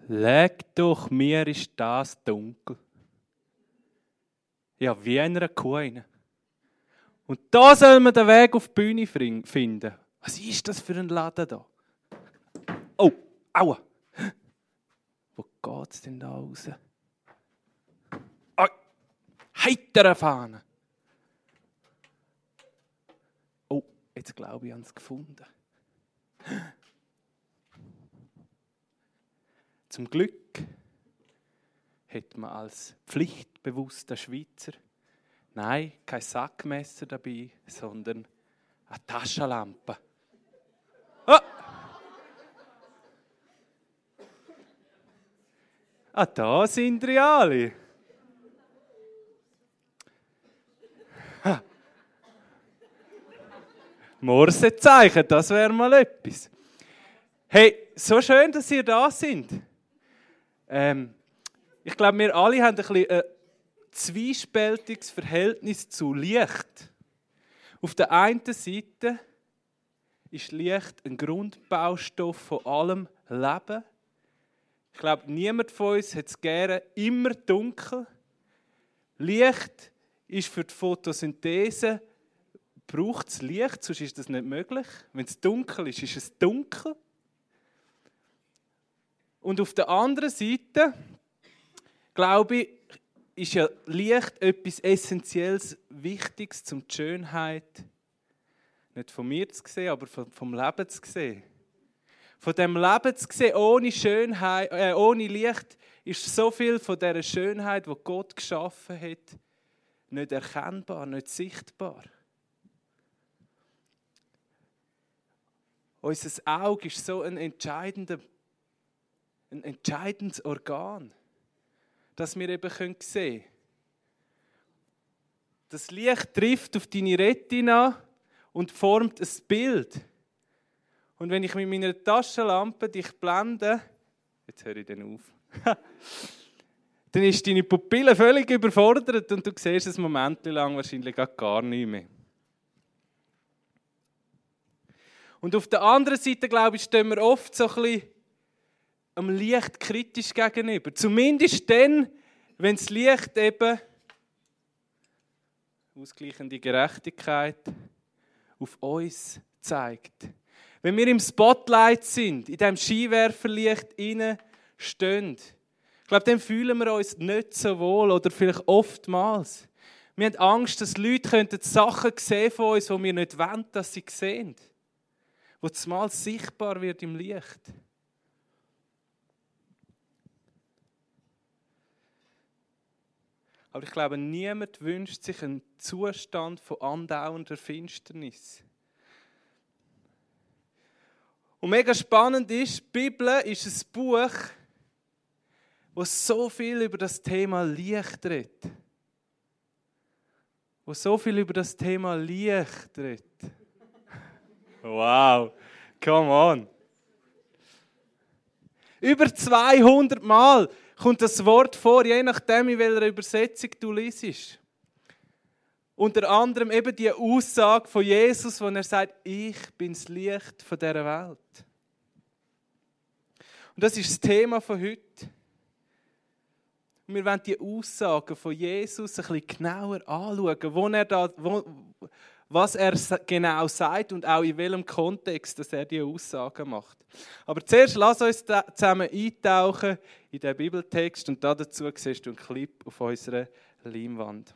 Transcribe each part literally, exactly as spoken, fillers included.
Leg doch, mir ist das dunkel. Ja, wie in einer Kuh rein. Und da soll man den Weg auf die Bühne finden. Was ist das für ein Laden da? Oh, aua. Wo geht es denn da raus? Oh, heitere Fahne. Oh, jetzt glaube ich, ich habe es gefunden. Zum Glück hat man als pflichtbewusster Schweizer nein, kein Sackmesser dabei, sondern eine Taschenlampe. Oh. Ah, da sind wir alle. Ha. Morsezeichen, das wäre mal etwas. Hey, so schön, dass ihr da sind. Ähm, ich glaube, wir alle haben ein bisschen ein zwiespältiges Verhältnis zu Licht. Auf der einen Seite ist Licht ein Grundbaustoff von allem Leben. Ich glaube, niemand von uns hat es gerne immer dunkel. Licht ist für die Photosynthese, braucht es Licht, sonst ist das nicht möglich. Wenn es dunkel ist, ist es dunkel. Und auf der anderen Seite, glaube ich, ist ja Licht etwas Essentielles, Wichtiges, um die Schönheit nicht von mir zu sehen, aber vom Leben zu sehen. Von dem Leben zu sehen, ohne Schönheit, äh, ohne Licht, ist so viel von dieser Schönheit, die Gott geschaffen hat, nicht erkennbar, nicht sichtbar. Unser Auge ist so ein, entscheidender, ein entscheidendes Organ, dass wir eben sehen können. Das Licht trifft auf deine Retina und formt ein Bild. Und wenn ich mit meiner Taschenlampe dich blende, jetzt höre ich den auf, dann ist deine Pupille völlig überfordert und du siehst es ein Moment lang wahrscheinlich gar nicht mehr. Und auf der anderen Seite, glaube ich, stehen wir oft so ein bisschen am Licht kritisch gegenüber. Zumindest dann, wenn das Licht eben ausgleichende Gerechtigkeit auf uns zeigt. Wenn wir im Spotlight sind, in diesem Scheinwerferlicht innen stehen, ich glaube, dann fühlen wir uns nicht so wohl oder vielleicht oftmals. Wir haben Angst, dass Leute könnten Sachen sehen von uns, die wir nicht wollen, dass sie sehen. Wo zumal sichtbar wird im Licht. Aber ich glaube, niemand wünscht sich einen Zustand von andauernder Finsternis. Und mega spannend ist, die Bibel ist ein Buch, das so viel über das Thema Licht redet. Wo so viel über das Thema Licht redet. Wow, come on. Über zweihundert Mal kommt das Wort vor, je nachdem, in welcher Übersetzung du liest. Unter anderem eben die Aussage von Jesus, wo er sagt, ich bin das Licht von dieser Welt. Und das ist das Thema von heute. Und wir wollen die Aussagen von Jesus ein bisschen genauer anschauen, wo er da, wo, was er genau sagt und auch in welchem Kontext dass er diese Aussagen macht. Aber zuerst lass uns zusammen eintauchen in den Bibeltext und dazu siehst du einen Clip auf unserer Leinwand.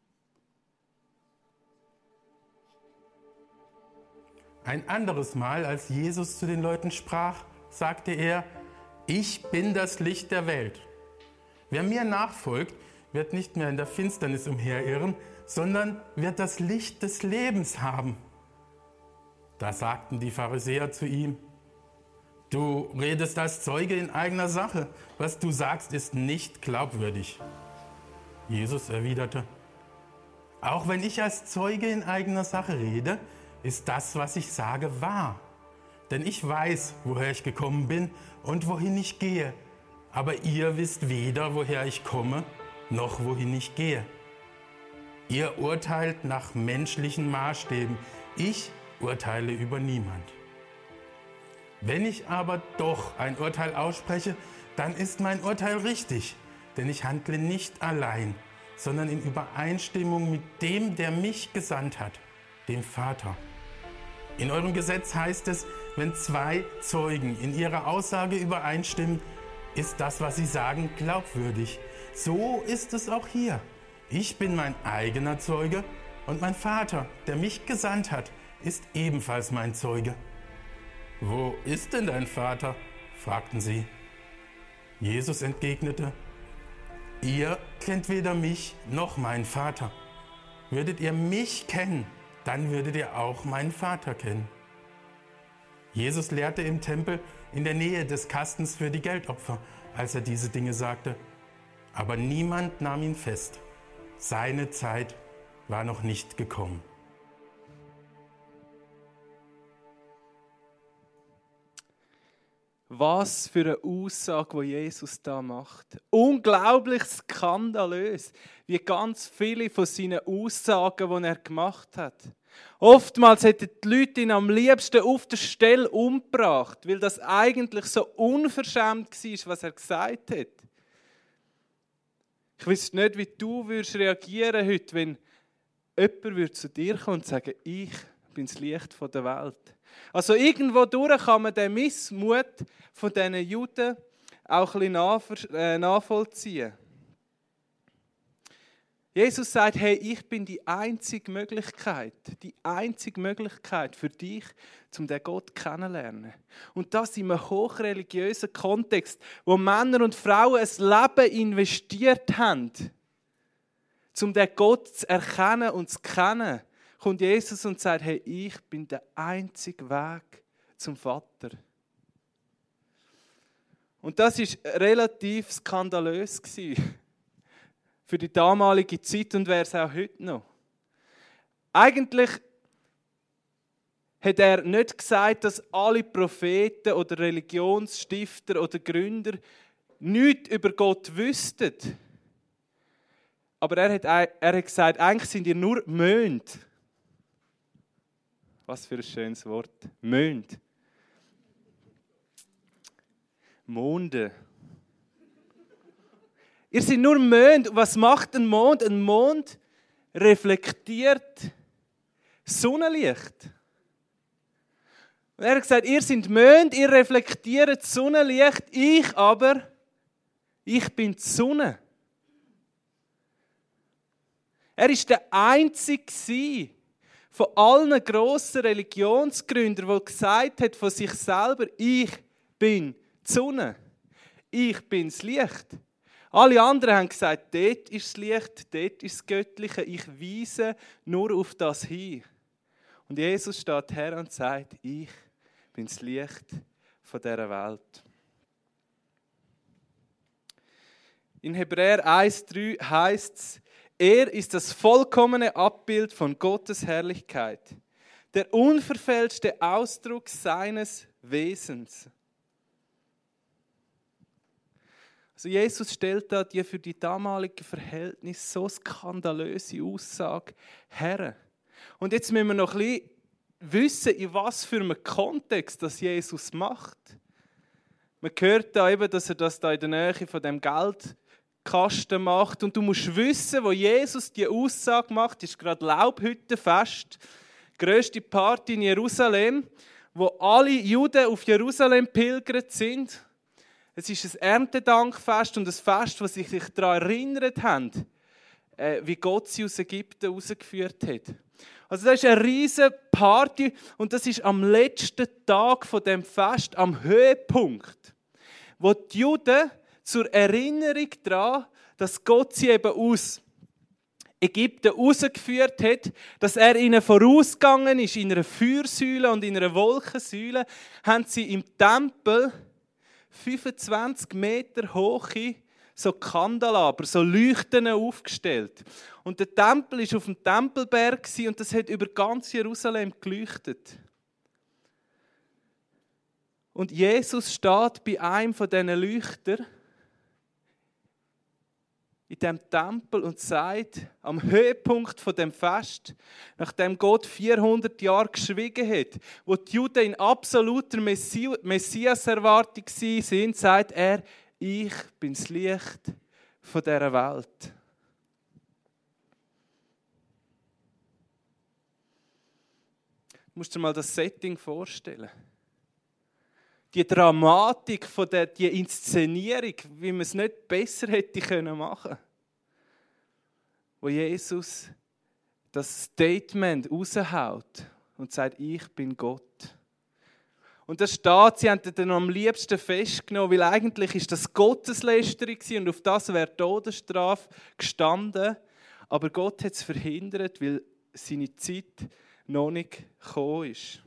Ein anderes Mal, als Jesus zu den Leuten sprach, sagte er, ich bin das Licht der Welt. Wer mir nachfolgt, wird nicht mehr in der Finsternis umherirren, sondern wird das Licht des Lebens haben. Da sagten die Pharisäer zu ihm, du redest als Zeuge in eigener Sache, was du sagst, ist nicht glaubwürdig. Jesus erwiderte, auch wenn ich als Zeuge in eigener Sache rede, ist das, was ich sage, wahr. Denn ich weiß, woher ich gekommen bin und wohin ich gehe. Aber ihr wisst weder, woher ich komme, noch wohin ich gehe. Ihr urteilt nach menschlichen Maßstäben. Ich urteile über niemand. Wenn ich aber doch ein Urteil ausspreche, dann ist mein Urteil richtig, denn ich handle nicht allein, sondern in Übereinstimmung mit dem, der mich gesandt hat, dem Vater. In eurem Gesetz heißt es, wenn zwei Zeugen in ihrer Aussage übereinstimmen, ist das, was sie sagen, glaubwürdig. So ist es auch hier. Ich bin mein eigener Zeuge und mein Vater, der mich gesandt hat, ist ebenfalls mein Zeuge. »Wo ist denn dein Vater?« fragten sie. Jesus entgegnete, »Ihr kennt weder mich noch meinen Vater. Würdet ihr mich kennen, dann würdet ihr auch meinen Vater kennen.« Jesus lehrte im Tempel in der Nähe des Kastens für die Geldopfer, als er diese Dinge sagte. Aber niemand nahm ihn fest. Seine Zeit war noch nicht gekommen. Was für eine Aussage, die Jesus da macht. Unglaublich skandalös, wie ganz viele von seinen Aussagen, die er gemacht hat. Oftmals hätten die Leute ihn am liebsten auf der Stelle umgebracht, weil das eigentlich so unverschämt war, was er gesagt hat. Ich wüsste nicht, wie du würdest reagieren heute, wenn jemand zu dir kommen und sagen, ich bin das Licht der Welt. Also irgendwo durch kann man den Missmut von diesen Juden auch ein bisschen nachvollziehen. Jesus sagt, hey, ich bin die einzige Möglichkeit, die einzige Möglichkeit für dich, um den Gott kennenzulernen. Und das in einem hochreligiösen Kontext, wo Männer und Frauen ein Leben investiert haben, um den Gott zu erkennen und zu kennen, kommt Jesus und sagt, hey, ich bin der einzige Weg zum Vater. Und das war relativ skandalös für die damalige Zeit und wäre es auch heute noch. Eigentlich hat er nicht gesagt, dass alle Propheten oder Religionsstifter oder Gründer nichts über Gott wüssten. Aber er hat, er hat gesagt, eigentlich sind ihr nur Mond. Was für ein schönes Wort. Mond. Monde. Ihr seid nur Mond. Was macht ein Mond? Ein Mond reflektiert Sonnenlicht. Und er hat gesagt, ihr seid Mond, ihr reflektiert Sonnenlicht, ich aber, ich bin die Sonne. Er war der Einzige von allen grossen Religionsgründern, der gesagt hat von sich selber, ich bin die Sonne, ich bin das Licht. Alle anderen haben gesagt, dort ist das Licht, dort ist das Göttliche, ich weise nur auf das hin. Und Jesus steht her und sagt, ich bin das Licht von dieser Welt. In Hebräer eins drei heißt es, er ist das vollkommene Abbild von Gottes Herrlichkeit, der unverfälschte Ausdruck seines Wesens. Also Jesus stellt da die für die damaligen Verhältnisse so skandalöse Aussage her. Und jetzt müssen wir noch ein bisschen wissen, in was für einem Kontext das Jesus macht. Man hört da eben, dass er das da in der Nähe von dem Geldkasten macht. Und du musst wissen, wo Jesus die Aussage macht, ist gerade Laubhüttenfest, die grösste Party in Jerusalem, wo alle Juden auf Jerusalem pilgert sind. Es ist ein Erntedankfest und ein Fest, das sich daran erinnert haben, wie Gott sie aus Ägypten herausgeführt hat. Also das ist eine riesige Party und das ist am letzten Tag von dem Fest, am Höhepunkt, wo die Juden zur Erinnerung daran, dass Gott sie eben aus Ägypten herausgeführt hat, dass er ihnen vorausgegangen ist in einer Feuersäule und in einer Wolkensäule, haben sie im Tempel fünfundzwanzig Meter hohe so Kandelaber, so Leuchten aufgestellt. Und der Tempel war auf dem Tempelberg und das hat über ganz Jerusalem geleuchtet. Und Jesus steht bei einem von diesen Leuchtern in dem Tempel und sagt, am Höhepunkt von dem Fest, nachdem Gott vierhundert Jahre geschwiegen hat, wo die Juden in absoluter Messi- Messias-Erwartung sind, sagt er, ich bin das Licht von dieser Welt. Du musst dir mal das Setting vorstellen. Die Dramatik, von der, die Inszenierung, wie man es nicht besser hätte machen können. Wo Jesus das Statement raushaut und sagt, ich bin Gott. Und das steht, sie haben den am liebsten festgenommen, weil eigentlich ist das Gotteslästerung und auf das wäre Todesstrafe gestanden. Aber Gott hat es verhindert, weil seine Zeit noch nicht gekommen ist.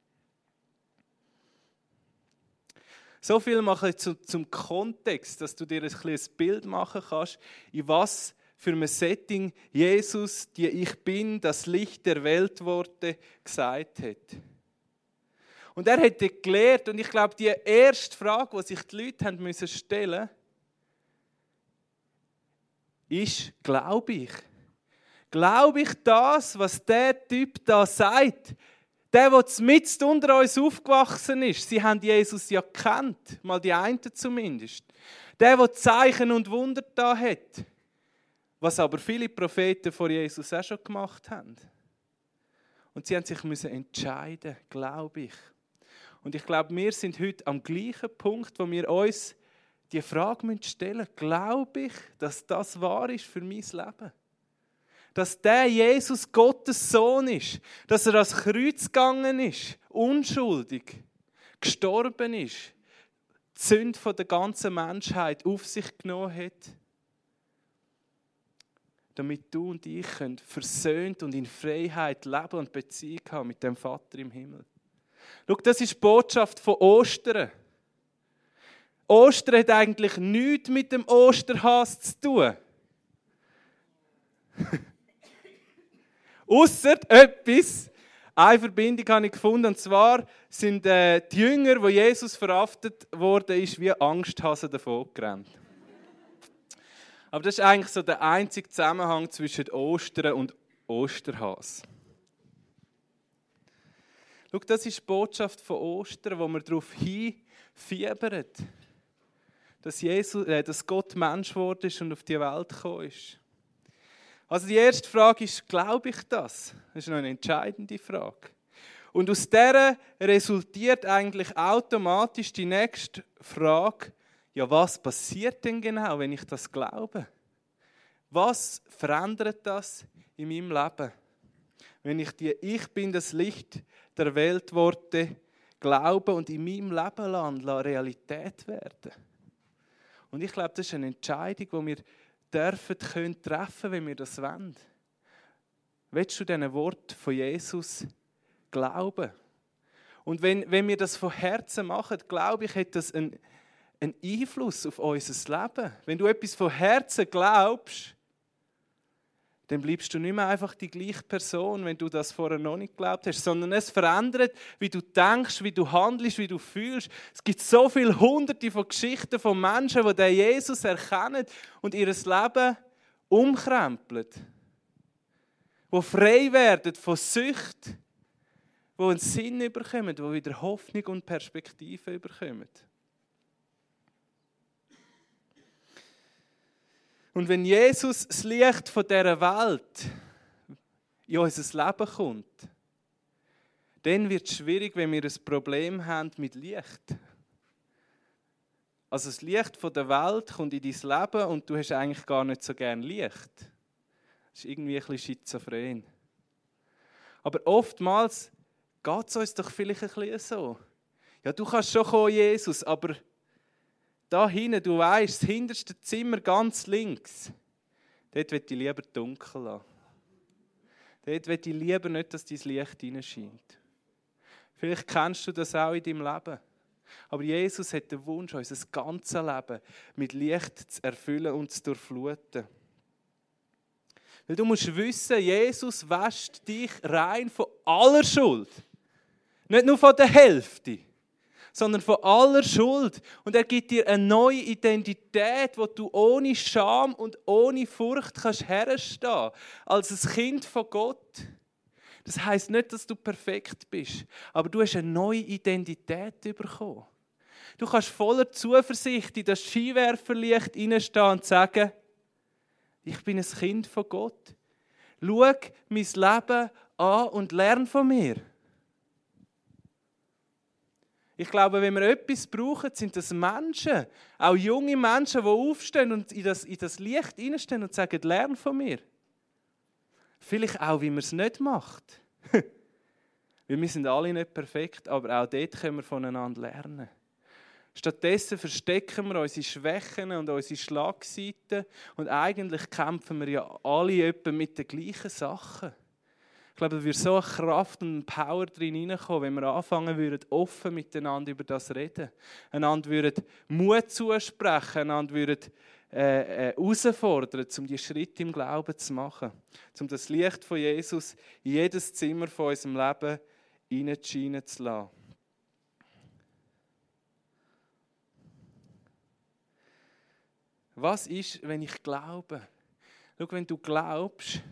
So viel mache ich zum, zum Kontext, dass du dir ein kleines Bild machen kannst, in was für ein Setting Jesus, die Ich Bin, das Licht der Welt Worte, gesagt hat. Und er hat gelehrt, und ich glaube, die erste Frage, die sich die Leute haben müssen stellen, ist, glaube ich? Glaube ich das, was der Typ da sagt? Der, der mitten unter uns aufgewachsen ist, sie haben Jesus ja gekannt, mal die einen zumindest. Der, der Zeichen und Wunder da hat, was aber viele Propheten vor Jesus auch schon gemacht haben. Und sie haben sich müssen entscheiden, glaube ich. Und ich glaube, wir sind heute am gleichen Punkt, wo wir uns die Frage stellen müssen, glaube ich, dass das wahr ist für mein Leben? Dass der Jesus Gottes Sohn ist, dass er ans Kreuz gegangen ist, unschuldig, gestorben ist, die Sünde von der ganzen Menschheit auf sich genommen hat, damit du und ich können versöhnt und in Freiheit leben und Beziehung haben mit dem Vater im Himmel. Schau, das ist die Botschaft von Ostern. Ostern hat eigentlich nichts mit dem Osterhas zu tun. Ausser etwas, eine Verbindung habe ich gefunden, und zwar sind äh, die Jünger, wo Jesus verhaftet wurde, ist wie Angsthasen davon gerannt. Aber das ist eigentlich so der einzige Zusammenhang zwischen Ostern und Osterhas. Schau, das ist die Botschaft von Ostern, wo wir darauf hinfiebern, dass, Jesus, äh, dass Gott Mensch geworden ist und auf die Welt gekommen ist. Also die erste Frage ist, glaube ich das? Das ist noch eine entscheidende Frage. Und aus dieser resultiert eigentlich automatisch die nächste Frage, ja, was passiert denn genau, wenn ich das glaube? Was verändert das in meinem Leben? Wenn ich die Ich bin das Licht der Welt Worte glaube und in meinem Leben lasse, Realität werden. Und ich glaube, das ist eine Entscheidung, die wir dürfen, können treffen, wenn wir das wollen. Willst du diesen Wort von Jesus glauben? Und wenn, wenn wir das von Herzen machen, glaube ich, hat das einen, einen Einfluss auf unser Leben. Wenn du etwas von Herzen glaubst, dann bleibst du nicht mehr einfach die gleiche Person, wenn du das vorher noch nicht geglaubt hast, sondern es verändert, wie du denkst, wie du handelst, wie du fühlst. Es gibt so viele Hunderte von Geschichten von Menschen, die den Jesus erkennen und ihr Leben umkrempeln. Die frei werden von Sucht, die einen Sinn bekommen, die wieder Hoffnung und Perspektive bekommen. Und wenn Jesus das Licht von dieser Welt in unser Leben kommt, dann wird es schwierig, wenn wir ein Problem haben mit Licht. Also das Licht von der Welt kommt in dein Leben und du hast eigentlich gar nicht so gern Licht. Das ist irgendwie ein bisschen schizophren. Aber oftmals geht es uns doch vielleicht ein bisschen so. Ja, du kannst schon kommen, Jesus, aber da hinten, du weisst, das hinterste Zimmer ganz links, dort will ich lieber dunkel lassen. Dort will ich lieber nicht, dass dein Licht hineinscheint. Vielleicht kennst du das auch in deinem Leben. Aber Jesus hat den Wunsch, unser ganzes Leben mit Licht zu erfüllen und zu durchfluten. Weil du musst wissen, Jesus wäscht dich rein von aller Schuld. Nicht nur von der Hälfte, sondern von aller Schuld. Und er gibt dir eine neue Identität, wo du ohne Scham und ohne Furcht kannst herstehen, als ein Kind von Gott. Das heisst nicht, dass du perfekt bist, aber du hast eine neue Identität bekommen. Du kannst voller Zuversicht in das Skiwerferlicht hineinstehen und sagen, ich bin ein Kind von Gott. Schau mein Leben an und lerne von mir. Ich glaube, wenn wir etwas brauchen, sind das Menschen, auch junge Menschen, die aufstehen und in das, in das Licht hineinstehen und sagen, lerne von mir. Vielleicht auch, wie man es nicht macht. Weil wir sind alle nicht perfekt, aber auch dort können wir voneinander lernen. Stattdessen verstecken wir unsere Schwächen und unsere Schlagseiten und eigentlich kämpfen wir ja alle etwa mit den gleichen Sachen. Ich glaube, da würde so eine Kraft und eine Power drin hineinkommen, wenn wir anfangen würden, offen miteinander über das reden. Einander würden Mut zusprechen, einander würden äh, äh, herausfordern, um die Schritte im Glauben zu machen. Um das Licht von Jesus in jedes Zimmer von unserem Leben hineinscheinen zu lassen. Was ist, wenn ich glaube? Schau, wenn du glaubst,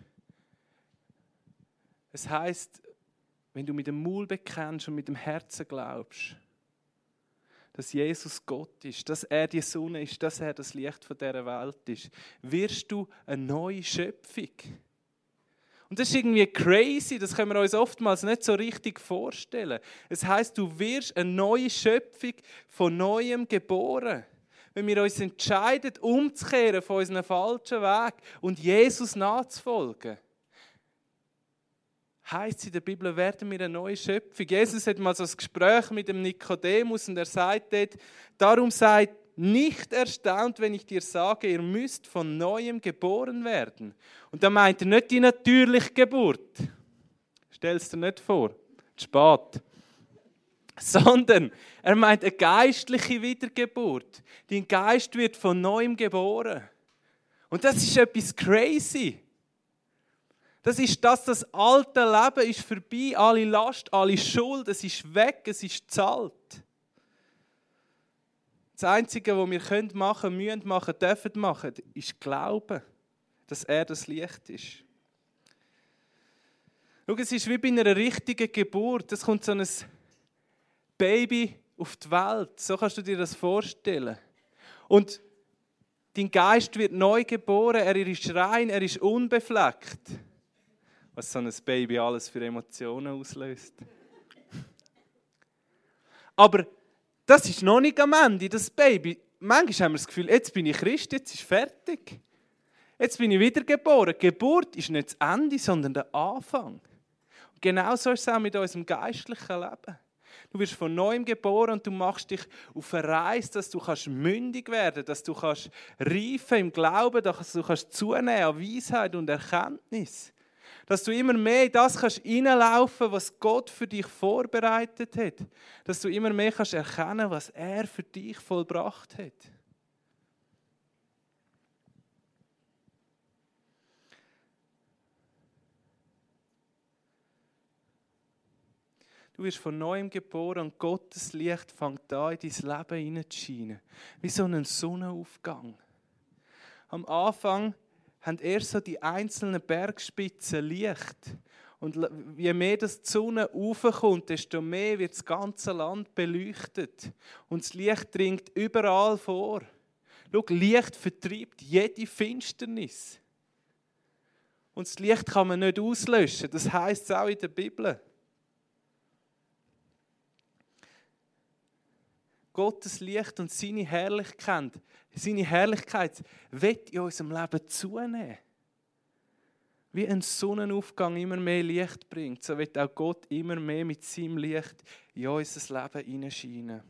es heisst, wenn du mit dem Mund bekennst und mit dem Herzen glaubst, dass Jesus Gott ist, dass er die Sonne ist, dass er das Licht von dieser Welt ist, wirst du eine neue Schöpfung. Und das ist irgendwie crazy, das können wir uns oftmals nicht so richtig vorstellen. Es heisst, du wirst eine neue Schöpfung von Neuem geboren. Wenn wir uns entscheiden, umzukehren von unserem falschen Weg und Jesus nachzufolgen, heisst es in der Bibel, werden wir eine neue Schöpfung. Jesus hat mal so ein Gespräch mit dem Nikodemus und er sagt dort, darum seid nicht erstaunt, wenn ich dir sage, ihr müsst von Neuem geboren werden. Und da meint er nicht die natürliche Geburt. Stell es dir nicht vor, zu spät. Sondern er meint eine geistliche Wiedergeburt. Dein Geist wird von Neuem geboren. Und das ist etwas crazy. Das ist das, das alte Leben ist vorbei, alle Last, alle Schuld, es ist weg, es ist gezahlt. Das Einzige, was wir können machen, müssen machen, dürfen machen, ist Glauben, dass er das Licht ist. Schau, es ist wie bei einer richtigen Geburt. Es kommt so ein Baby auf die Welt. So kannst du dir das vorstellen. Und dein Geist wird neu geboren, er ist rein, er ist unbefleckt. Was so ein Baby alles für Emotionen auslöst. Aber das ist noch nicht am Ende, das Baby. Manchmal haben wir das Gefühl, jetzt bin ich Christ, jetzt ist fertig. Jetzt bin ich wiedergeboren. Geburt ist nicht das Ende, sondern der Anfang. Und genau so ist es auch mit unserem geistlichen Leben. Du wirst von Neuem geboren und du machst dich auf eine Reise, dass du kannst mündig werden, dass du kannst reifen im Glauben, dass du kannst zunehmen an Weisheit und Erkenntnis. Dass du immer mehr in das kannst hineinlaufen, was Gott für dich vorbereitet hat. Dass du immer mehr kannst erkennen, was er für dich vollbracht hat. Du wirst von Neuem geboren und Gottes Licht fängt an, in dein Leben hineinzuscheinen. Wie so ein Sonnenaufgang. Am Anfang haben erst so die einzelnen Bergspitzen Licht. Und je mehr das die Sonne raufkommt, desto mehr wird das ganze Land beleuchtet. Und das Licht dringt überall vor. Schau, Licht vertreibt jede Finsternis. Und das Licht kann man nicht auslöschen. Das heisst es auch in der Bibel. Gottes Licht und seine Herrlichkeit, seine Herrlichkeit wird in unserem Leben zunehmen. Wie ein Sonnenaufgang immer mehr Licht bringt, so wird auch Gott immer mehr mit seinem Licht in unser Leben hineinscheinen.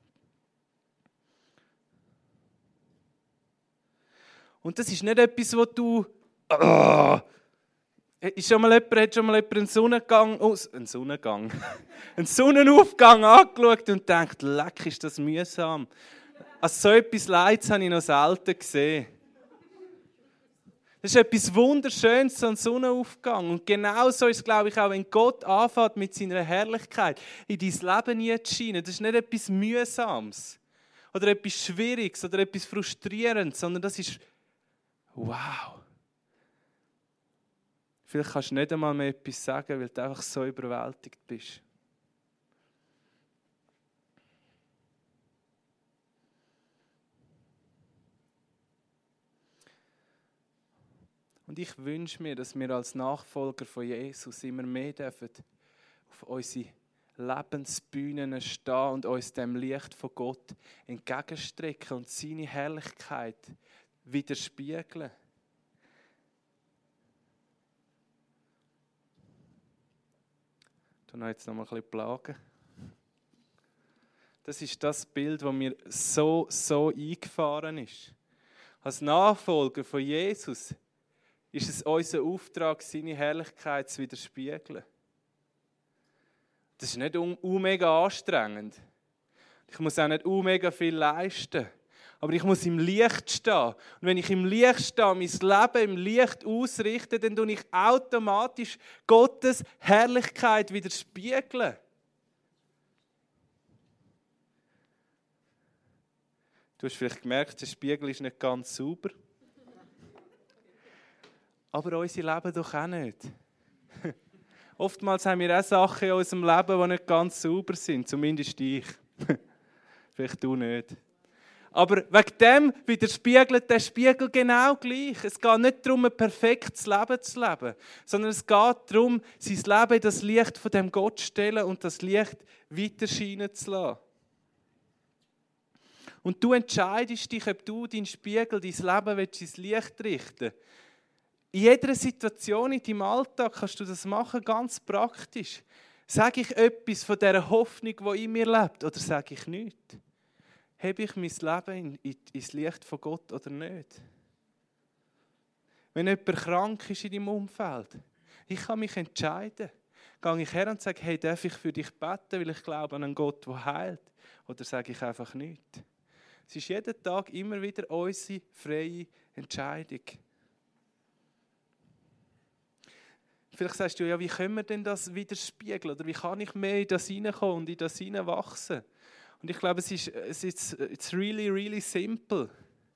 Und das ist nicht etwas, wo du... Oh, ist schon mal jemand, hat schon mal jemand einen Sonnengang, oh, einen Sonnengang, einen Sonnenaufgang angeschaut und denkt, leck, ist das mühsam. Also so etwas Leids habe ich noch selten gesehen. Das ist etwas Wunderschönes, so ein Sonnenaufgang. Und genau so ist es, glaube ich, auch wenn Gott anfängt, mit seiner Herrlichkeit in dein Leben hineinzuscheinen. Das ist nicht etwas Mühsames oder etwas Schwieriges oder etwas Frustrierendes, sondern das ist wow. Vielleicht kannst du nicht einmal mehr etwas sagen, weil du einfach so überwältigt bist. Und ich wünsche mir, dass wir als Nachfolger von Jesus immer mehr dürfen auf unsere Lebensbühnen stehen und uns dem Licht von Gott entgegenstrecken und seine Herrlichkeit widerspiegeln. Ich tue jetzt noch mal ein bisschen plagen. Das ist das Bild, das mir so, so eingefahren ist. Als Nachfolger von Jesus ist es unser Auftrag, seine Herrlichkeit zu widerspiegeln. Das ist nicht um, um mega anstrengend. Ich muss auch nicht um mega viel leisten. Aber ich muss im Licht stehen. Und wenn ich im Licht stehe, mein Leben im Licht ausrichte, dann tue ich automatisch Gottes Herrlichkeit widerspiegeln. Du hast vielleicht gemerkt, der Spiegel ist nicht ganz sauber. Aber unser Leben doch auch nicht. Oftmals haben wir auch Sachen in unserem Leben, die nicht ganz sauber sind. Zumindest ich. Vielleicht du nicht. Aber wegen dem widerspiegelt der Spiegel genau gleich. Es geht nicht darum, ein perfektes Leben zu leben, sondern es geht darum, sein Leben in das Licht von dem Gott zu stellen und das Licht weiter scheinen zu lassen. Und du entscheidest dich, ob du deinen Spiegel, dein Leben ins Licht richten willst. In jeder Situation in deinem Alltag kannst du das machen, ganz praktisch. Sage ich etwas von dieser Hoffnung, die in mir lebt, oder sage ich nichts? Habe ich mein Leben in, in, ins Licht von Gott oder nicht? Wenn jemand krank ist in deinem Umfeld, ich kann mich entscheiden. Gehe ich her und sage, hey, darf ich für dich beten, weil ich glaube an einen Gott, der heilt? Oder sage ich einfach nichts? Es ist jeden Tag immer wieder unsere freie Entscheidung. Vielleicht sagst du, ja, wie können wir denn das widerspiegeln? Oder wie kann ich mehr in das hineinkommen und in das hineinwachsen? Und ich glaube, es ist es ist it's really, really simple.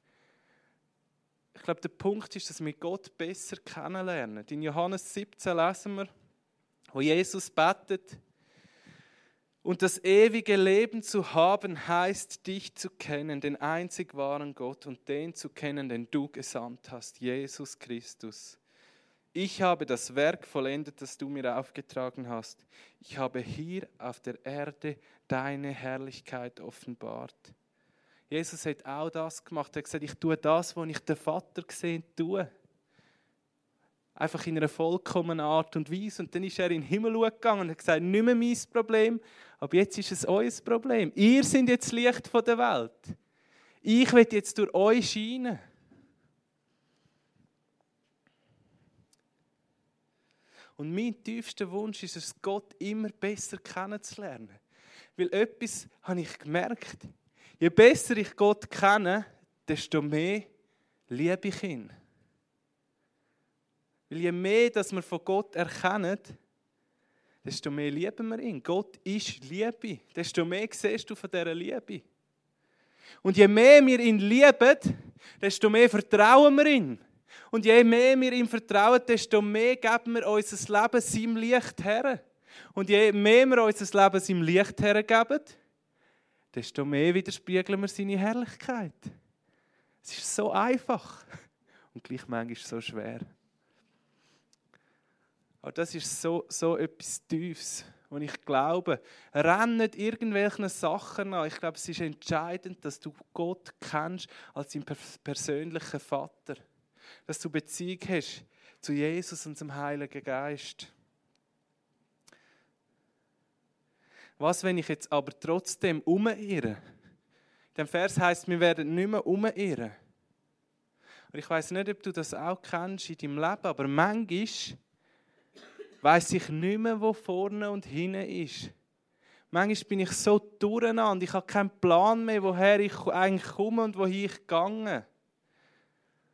Ich glaube, der Punkt ist, dass wir Gott besser kennenlernen. In Johannes siebzehn lesen wir, wo Jesus betet, und das ewige Leben zu haben, heißt, dich zu kennen, den einzig wahren Gott, und den zu kennen, den du gesandt hast, Jesus Christus. Ich habe das Werk vollendet, das du mir aufgetragen hast. Ich habe hier auf der Erde deine Herrlichkeit offenbart. Jesus hat auch das gemacht. Er hat gesagt, ich tue das, was ich den Vater gesehen tue. Einfach in einer vollkommenen Art und Weise. Und dann ist er in den Himmel gegangen und hat gesagt, nicht mehr mein Problem, aber jetzt ist es euer Problem. Ihr seid jetzt das Licht von der Welt. Ich will jetzt durch euch scheinen. Und mein tiefster Wunsch ist es, Gott immer besser kennenzulernen. Weil etwas habe ich gemerkt, je besser ich Gott kenne, desto mehr liebe ich ihn. Weil je mehr, dass wir von Gott erkennen, desto mehr lieben wir ihn. Gott ist Liebe. Desto mehr siehst du von dieser Liebe. Und je mehr wir ihn lieben, desto mehr vertrauen wir ihm. Und je mehr wir ihm vertrauen, desto mehr geben wir unser Leben seinem Licht her. Und je mehr wir unser Leben seinem Licht hergeben, desto mehr widerspiegeln wir seine Herrlichkeit. Es ist so einfach und gleich manchmal so schwer. Aber das ist so, so etwas Tiefes, und ich glaube, renn nicht irgendwelchen Sachen an. Ich glaube, es ist entscheidend, dass du Gott kennst als deinen persönlichen Vater. Dass du Beziehung hast zu Jesus und zum Heiligen Geist. Was, wenn ich jetzt aber trotzdem umirre? In dem Vers heisst, wir werden nicht mehr umirren. Und ich weiss nicht, ob du das auch kennst in deinem Leben, aber manchmal weiss ich nicht mehr, wo vorne und hinten ist. Manchmal bin ich so durcheinander, ich habe keinen Plan mehr, woher ich eigentlich komme und wohin ich gehe.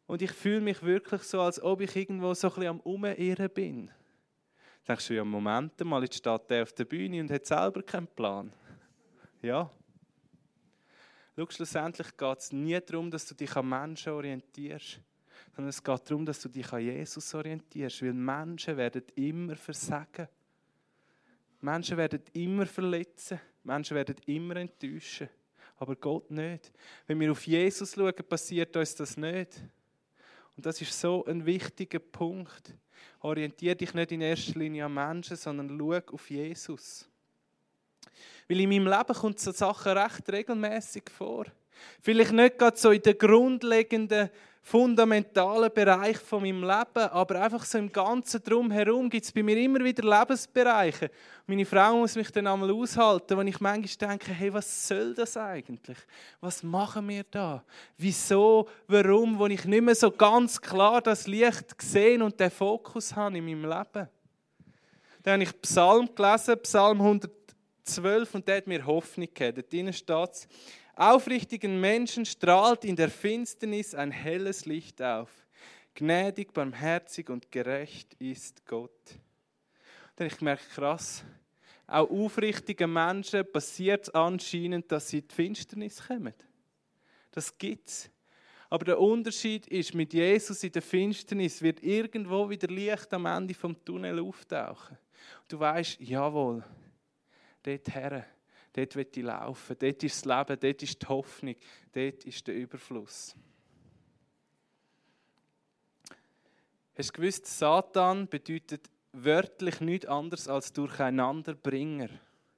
und ich fühle mich wirklich so, als ob ich irgendwo so ein bisschen am Umirren bin. Dann denkst du, ja, Moment mal, jetzt steht der auf der Bühne und hat selber keinen Plan. Ja. Schau, schlussendlich geht es nie darum, dass du dich an Menschen orientierst, sondern es geht darum, dass du dich an Jesus orientierst, weil Menschen werden immer versagen. Menschen werden immer verletzen, Menschen werden immer enttäuschen, aber Gott nicht. Wenn wir auf Jesus schauen, passiert uns das nicht. Und das ist so ein wichtiger Punkt. Orientiere dich nicht in erster Linie an Menschen, sondern schau auf Jesus. Weil in meinem Leben kommt so Sachen recht regelmäßig vor. Vielleicht nicht gerade so in den grundlegenden, fundamentalen Bereich von meinem Leben, aber einfach so im Ganzen drumherum gibt es bei mir immer wieder Lebensbereiche. Meine Frau muss mich dann einmal aushalten, wenn ich manchmal denke, hey, was soll das eigentlich? Was machen wir da? Wieso? Warum? Wo ich nicht mehr so ganz klar das Licht gesehen und den Fokus habe in meinem Leben. Dann habe ich Psalm gelesen, Psalm hundertzwölf, und der hat mir Hoffnung gegeben. Dort drinnen steht es: Aufrichtigen Menschen strahlt in der Finsternis ein helles Licht auf. Gnädig, barmherzig und gerecht ist Gott. Dann habe ich gemerkt, krass, auch aufrichtigen Menschen passiert es anscheinend, dass sie in die Finsternis kommen. Das gibt es. Aber der Unterschied ist, mit Jesus in der Finsternis wird irgendwo wieder Licht am Ende vom Tunnel auftauchen. Und du weißt, jawohl, dort her. Dort will ich laufen, dort ist das Leben, dort ist die Hoffnung, dort ist der Überfluss. Hast du gewusst, Satan bedeutet wörtlich nichts anderes als Durcheinanderbringer.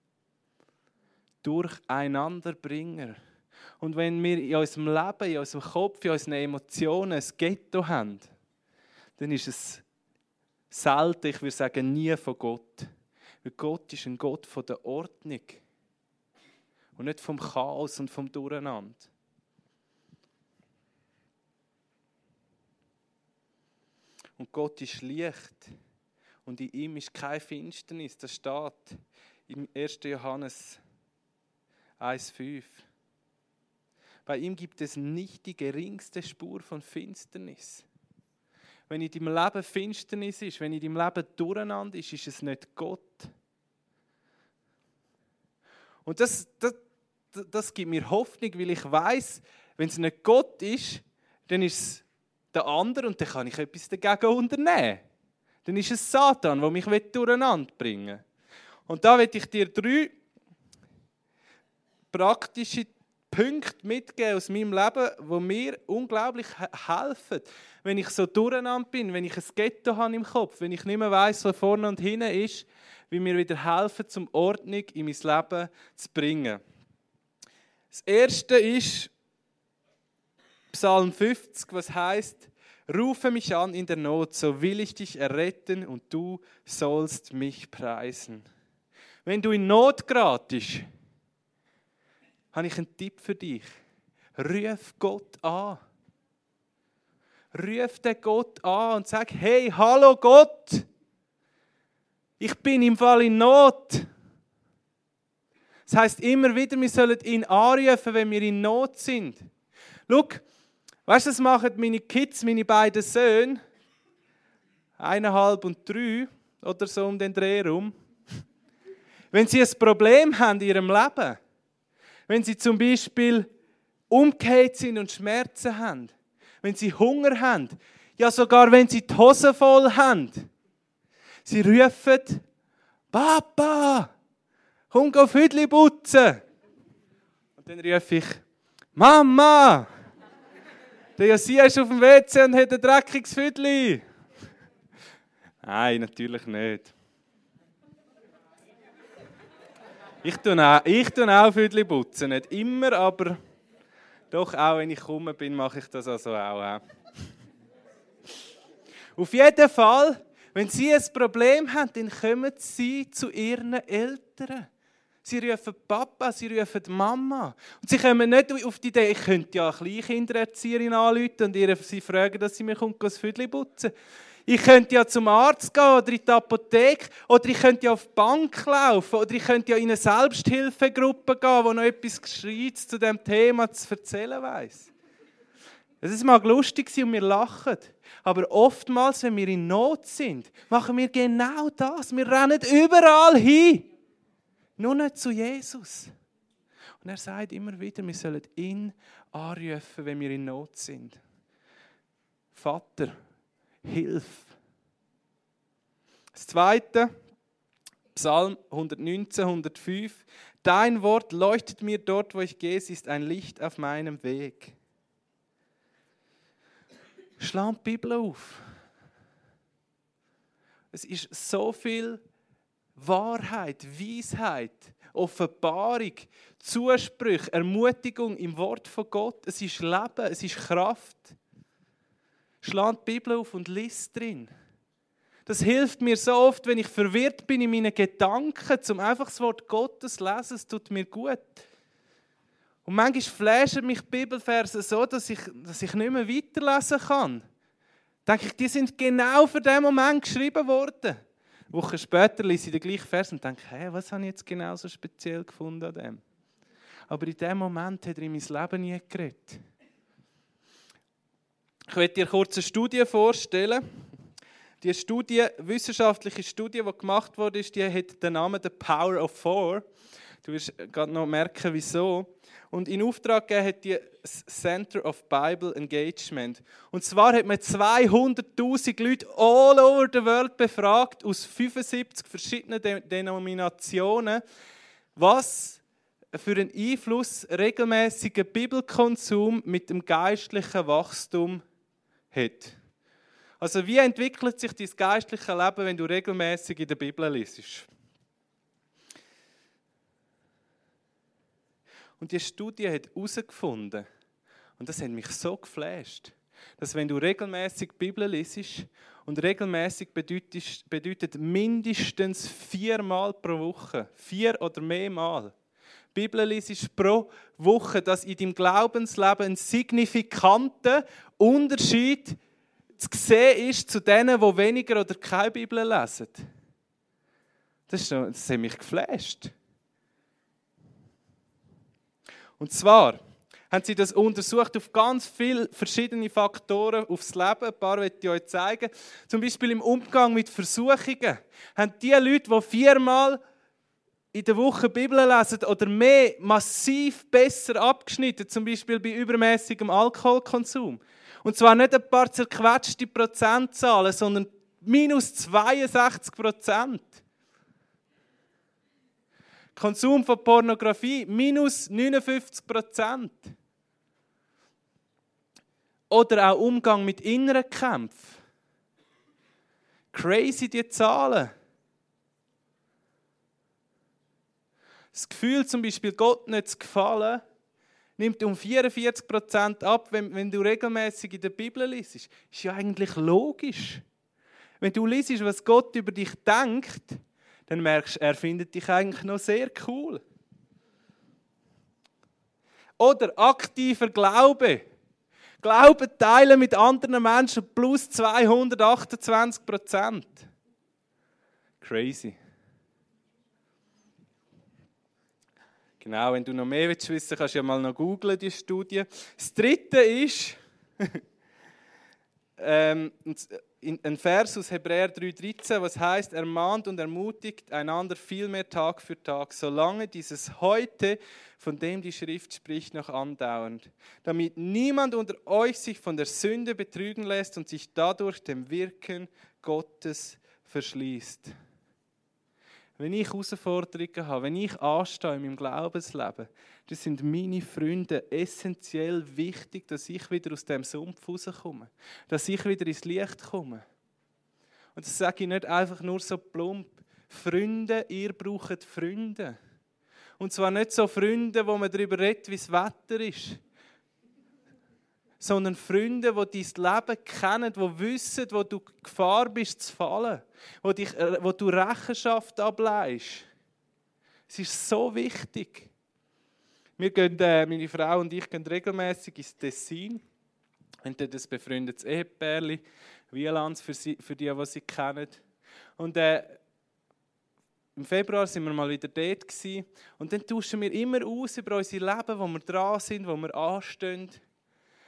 Durcheinanderbringer. Und wenn wir in unserem Leben, in unserem Kopf, in unseren Emotionen ein Ghetto haben, dann ist es selten, ich würde sagen, nie von Gott. Weil Gott ist ein Gott von der Ordnung. Und nicht vom Chaos und vom Durcheinander. Und Gott ist Licht. Und in ihm ist keine Finsternis. Das steht im ersten Johannes eins fünf. Bei ihm gibt es nicht die geringste Spur von Finsternis. Wenn in deinem Leben Finsternis ist, wenn in deinem Leben Durcheinander ist, ist es nicht Gott. Und das, das, das gibt mir Hoffnung, weil ich weiss, wenn es nicht Gott ist, dann ist es der andere und dann kann ich etwas dagegen unternehmen. Dann ist es Satan, der mich durcheinander bringen will. Und da will ich dir drei praktische Punkte mitgeben aus meinem Leben, die mir unglaublich helfen. Wenn ich so durcheinander bin, wenn ich ein Ghetto habe im Kopf, wenn ich nicht mehr weiss, was vorne und hinten ist, wie mir wieder helfen, zum Ordnung in mein Leben zu bringen. Das erste ist Psalm fünfzig, was heißt: Rufe mich an in der Not, so will ich dich erretten und du sollst mich preisen. Wenn du in Not geratest, habe ich einen Tipp für dich. Ruf Gott an. Ruf den Gott an und sag: Hey, hallo Gott! Ich bin im Fall in Not. Das heisst immer wieder, wir sollen ihn anrufen, wenn wir in Not sind. Schau, weißt du, das machen meine Kids, meine beiden Söhne, eineinhalb und drei oder so um den Dreh rum. Wenn sie ein Problem haben in ihrem Leben, wenn sie zum Beispiel umgekehrt sind und Schmerzen haben, wenn sie Hunger haben, ja sogar wenn sie die Hose voll haben, sie rufen: Papa, komm, geh Füdli putzen. Und dann rufe ich: Mama, der Josia ist auf dem W C und hat ein dreckiges Füdli. Nein, natürlich nicht. Ich tue auch, ich tue auch Füdli putzen. Nicht immer, aber doch auch, wenn ich komme bin, mache ich das also auch. Auf jeden Fall, wenn Sie ein Problem haben, dann kommen Sie zu Ihren Eltern. Sie rufen Papa, sie rufen Mama. Und sie kommen nicht auf die Idee, ich könnte ja eine Kleinkindererzieherin anrufen und ihr, sie fragen, dass sie mir kommt, das Füdli putzen. Ich könnte ja zum Arzt gehen oder in die Apotheke oder ich könnte ja auf die Bank laufen oder ich könnte ja in eine Selbsthilfegruppe gehen, die noch etwas Gescheites zu diesem Thema zu erzählen weiss. Es mag lustig sein und wir lachen. Aber oftmals, wenn wir in Not sind, machen wir genau das. Wir rennen überall hin. Nur nicht zu Jesus. Und er sagt immer wieder, wir sollen ihn anrufen, wenn wir in Not sind. Vater, hilf. Das Zweite, Psalm hundertneunzehn, hundertfünf. Dein Wort leuchtet mir dort, wo ich gehe, es ist ein Licht auf meinem Weg. Schlag die Bibel auf. Es ist so viel Wahrheit, Weisheit, Offenbarung, Zusprüche, Ermutigung im Wort von Gott. Es ist Leben, es ist Kraft. Schlag die Bibel auf und lies drin. Das hilft mir so oft, wenn ich verwirrt bin in meinen Gedanken, um einfach das Wort Gottes zu lesen. Es tut mir gut. Und manchmal flashen mich Bibelverse so, dass ich, dass ich nicht mehr weiterlesen kann. Da denke ich, die sind genau für diesen Moment geschrieben worden. Wochen später lese ich den gleichen Vers und denke, hey, was habe ich jetzt genau so speziell gefunden an dem? Aber in dem Moment hat er in mein Leben nie geredet. Ich werde dir kurz eine Studie vorstellen. Die Studie, wissenschaftliche Studie, die gemacht wurde, die hat den Namen The Power of Four. Du wirst gerade noch merken, wieso. Und in Auftrag gegeben hat die Center of Bible Engagement. Und zwar hat man zweihunderttausend Leute all over the world befragt, aus fünfundsiebzig verschiedenen Denominationen, was für einen Einfluss regelmäßiger Bibelkonsum mit dem geistlichen Wachstum hat. Also wie entwickelt sich dein geistliches Leben, wenn du regelmäßig in der Bibel liest? Und die Studie hat herausgefunden, und das hat mich so geflasht, dass wenn du regelmäßig die Bibel liest, und regelmäßig bedeutet, bedeutet mindestens viermal pro Woche, vier oder mehr Mal, Bibel liest pro Woche, dass in deinem Glaubensleben ein signifikanter Unterschied zu sehen ist zu denen, die weniger oder keine Bibel lesen. Das, ist, das hat mich geflasht. Und zwar haben sie das untersucht auf ganz viele verschiedene Faktoren aufs Leben. Ein paar möchte ich euch zeigen. Zum Beispiel im Umgang mit Versuchungen. Haben die Leute, die viermal in der Woche Bibel lesen oder mehr, massiv besser abgeschnitten, zum Beispiel bei übermäßigem Alkoholkonsum. Und zwar nicht ein paar zerquetschte Prozentzahlen, sondern minus zweiundsechzig Prozent. Konsum von Pornografie, minus neunundfünfzig Prozent. Oder auch Umgang mit inneren Kämpfen. Crazy, die Zahlen. Das Gefühl, zum Beispiel Gott nicht zu gefallen, nimmt um vierundvierzig Prozent ab, wenn, wenn du regelmäßig in der Bibel liest. Ist ja eigentlich logisch. Wenn du liest, was Gott über dich denkt, dann merkst du, er findet dich eigentlich noch sehr cool. Oder aktiver Glaube. Glauben teilen mit anderen Menschen plus zweihundertachtundzwanzig Prozent. Crazy. Genau, wenn du noch mehr wissen willst, kannst du ja mal noch googlen, die Studie. Das Dritte ist ähm, ein Vers aus Hebräer drei dreizehn, was heißt, ermahnt und ermutigt einander vielmehr Tag für Tag, solange dieses Heute, von dem die Schrift spricht, noch andauert, damit niemand unter euch sich von der Sünde betrügen lässt und sich dadurch dem Wirken Gottes verschließt. Wenn ich Herausforderungen habe, wenn ich anstehe in meinem Glaubensleben, das sind meine Freunde essentiell wichtig, dass ich wieder aus dem Sumpf rauskomme, dass ich wieder ins Licht komme. Und das sage ich nicht einfach nur so plump. Freunde, ihr braucht Freunde. Und zwar nicht so Freunde, wo man darüber redet, wie das Wetter ist, sondern Freunde, die dein Leben kennen, die wissen, wo du Gefahr bist zu fallen, wo, dich, wo du Rechenschaft ableihst. Es ist so wichtig. Wir gehen, äh, meine Frau und ich gehen regelmäßig ins Tessin. Wir haben dort ein befreundetes Ehepärchen, Wielands für, sie, für die, die sie kennen. Und äh, im Februar waren wir mal wieder dort gewesen. Und dann tauschen wir immer aus über unser Leben, wo wir dran sind, wo wir anstehen.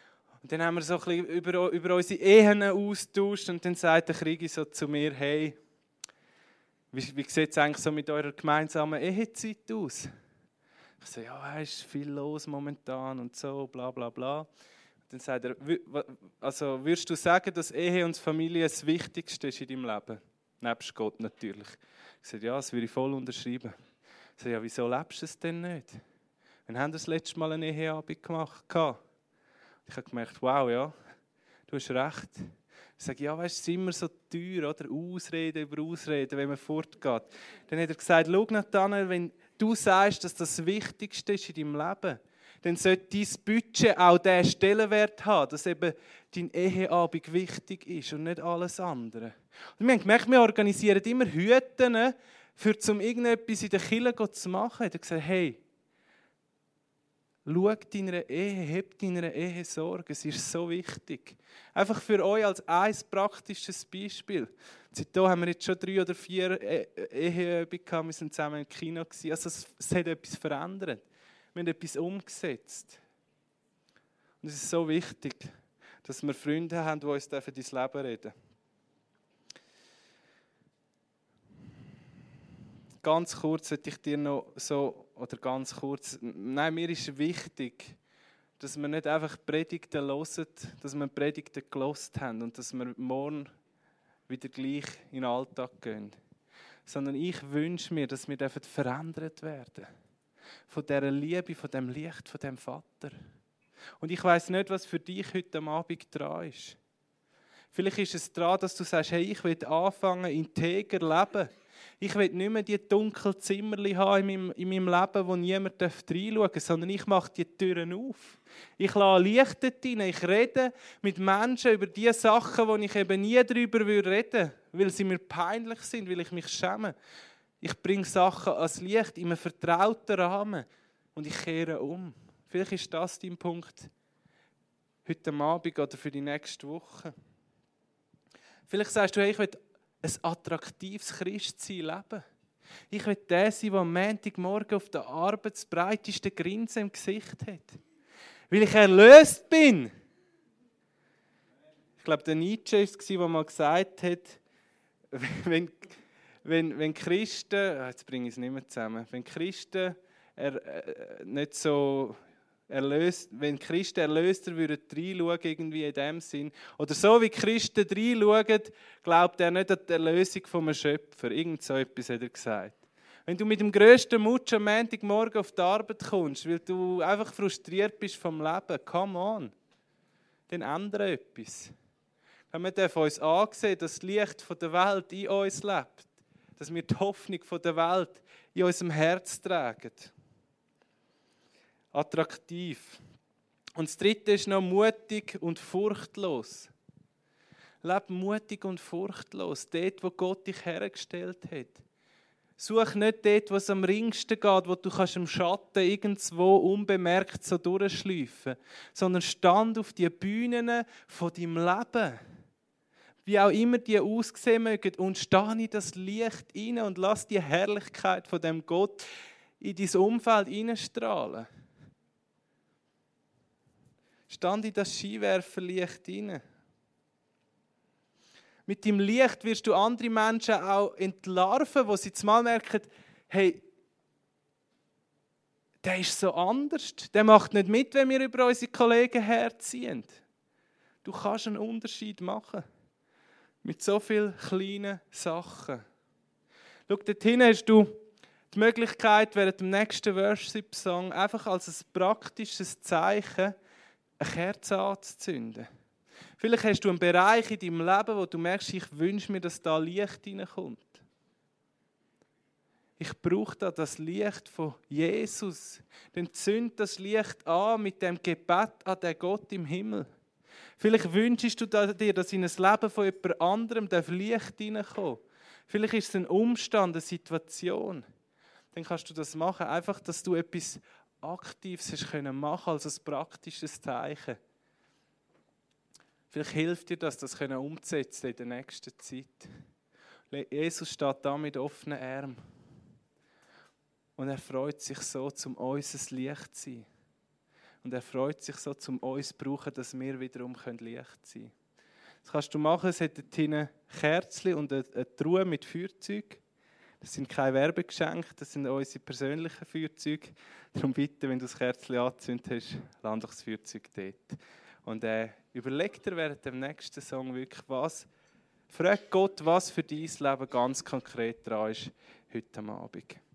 Und dann haben wir so ein bisschen über, über unsere Ehen austauscht und dann sagt der Krigi so zu mir, hey, wie, wie sieht es eigentlich so mit eurer gemeinsamen Ehezeit aus? Ich so, ja, es ist viel los momentan und so, bla bla bla. Und dann sagt er, also würdest du sagen, dass Ehe und Familie das Wichtigste ist in deinem Leben? Nebst Gott natürlich. Ich sage, ja, das würde ich voll unterschreiben. Ich sage, ja, wieso lebst du es denn nicht? Wann haben wir das letzte Mal eine Eheabend gemacht? Ich habe gemerkt, wow, ja, du hast recht. Ich sage, ja, weißt du, es ist immer so teuer, oder? Ausreden über Ausreden, wenn man fortgeht. Dann hat er gesagt, schau, Nathanael, wenn du sagst, dass das Wichtigste ist in deinem Leben, dann sollte dein Budget auch diesen Stellenwert haben, dass eben dein Eheabend wichtig ist und nicht alles andere. Und wir haben gemerkt, wir organisieren immer Hüten, für zum irgendetwas in der Kirche zu machen. Er hat gesagt, hey, schau deiner Ehe, hab deiner Ehe Sorge, es ist so wichtig. Einfach für euch als ein praktisches Beispiel. Seitdem haben wir jetzt schon drei oder vier Eheübungen gehabt, wir sind zusammen im Kino gewesen. Also es, es hat etwas verändert. Wir haben etwas umgesetzt. Und es ist so wichtig, dass wir Freunde haben, die uns ins Leben reden. Ganz kurz sollte ich dir noch so, oder ganz kurz, nein, mir ist wichtig, dass wir nicht einfach Predigten hören, dass wir Predigten gehört haben und dass wir morgen wieder gleich in den Alltag gehen. Sondern ich wünsche mir, dass wir verändert werden. Von dieser Liebe, von dem Licht, von dem Vater. Und ich weiss nicht, was für dich heute am Abend dran ist. Vielleicht ist es dran, dass du sagst, hey, ich will anfangen, integer leben. Ich will nicht mehr die dunklen Zimmerchen haben in meinem, in meinem Leben, wo niemand reinschauen darf, sondern ich mache die Türen auf. Ich lasse Licht dort rein. Ich rede mit Menschen über die Sachen, wo ich eben nie darüber reden würde, weil sie mir peinlich sind, weil ich mich schäme. Ich bringe Sachen ans Licht in einem vertrauten Rahmen und ich kehre um. Vielleicht ist das dein Punkt heute Abend oder für die nächste Woche. Vielleicht sagst du, hey, ich will ein attraktives Christsein leben. Ich will der sein, der am Montagmorgen auf der Arbeit das breiteste Grinsen im Gesicht hat. Weil ich erlöst bin. Ich glaube, der Nietzsche war es, der mal gesagt hat, wenn, wenn, wenn Christen, jetzt bringe ich es nicht mehr zusammen, wenn Christen er, äh, nicht so erlöst, wenn Christen Erlöster würden reinschauen, irgendwie in dem Sinn, oder so wie Christen reinschauen, glaubt er nicht an die Erlösung vom Schöpfer. Irgend so etwas hat er gesagt. Wenn du mit dem grössten Mutsch am Montagmorgen auf die Arbeit kommst, weil du einfach frustriert bist vom Leben, come on, dann ändere etwas. Wir dürfen uns ansehen, dass das Licht der Welt in uns lebt, dass wir die Hoffnung der Welt in unserem Herz tragen. Attraktiv. Und das Dritte ist noch mutig und furchtlos. Leb mutig und furchtlos, dort, wo Gott dich hergestellt hat. Such nicht dort, wo es am ringsten geht, wo du kannst im Schatten irgendwo unbemerkt so durchschleifen, sondern stand auf die Bühnen von deinem Leben. Wie auch immer die aussehen mögen, und steh in das Licht rein und lass die Herrlichkeit von dem Gott in dein Umfeld hineinstrahlen. Stand in das Skiwerferlicht hinein. Mit dem Licht wirst du andere Menschen auch entlarven, wo sie zumal merken, hey, der ist so anders. Der macht nicht mit, wenn wir über unsere Kollegen herziehen. Du kannst einen Unterschied machen. Mit so vielen kleinen Sachen. Schau, dort hinten hast du die Möglichkeit, während dem nächsten Worship-Song einfach als ein praktisches Zeichen eine Kerze anzuzünden. Vielleicht hast du einen Bereich in deinem Leben, wo du merkst, ich wünsche mir, dass da Licht hineinkommt. Ich brauche da das Licht von Jesus. Dann zünd das Licht an mit dem Gebet an den Gott im Himmel. Vielleicht wünschst du dir, dass in ein Leben von jemand anderem Licht hineinkommt. Vielleicht ist es ein Umstand, eine Situation. Dann kannst du das machen, einfach, dass du etwas Aktives hast können machen als ein praktisches Zeichen. Vielleicht hilft dir das, das können umzusetzen in der nächsten Zeit. Jesus steht da mit offenen Armen. Und er freut sich so, zum unser Licht zu sein. Und er freut sich so, um uns zu brauchen, dass wir wiederum Licht sein können. Das kannst du machen. Es hat dort hinten Kerzen und eine Truhe mit Feuerzeug. Das sind keine Werbegeschenke, das sind unsere persönlichen Feuerzeuge. Darum bitte, wenn du das Kerzchen angezündet hast, lande doch das Feuerzeug dort. Und äh, überleg dir während dem nächsten Song wirklich, was, frag Gott, was für dein Leben ganz konkret dran ist heute am Abend.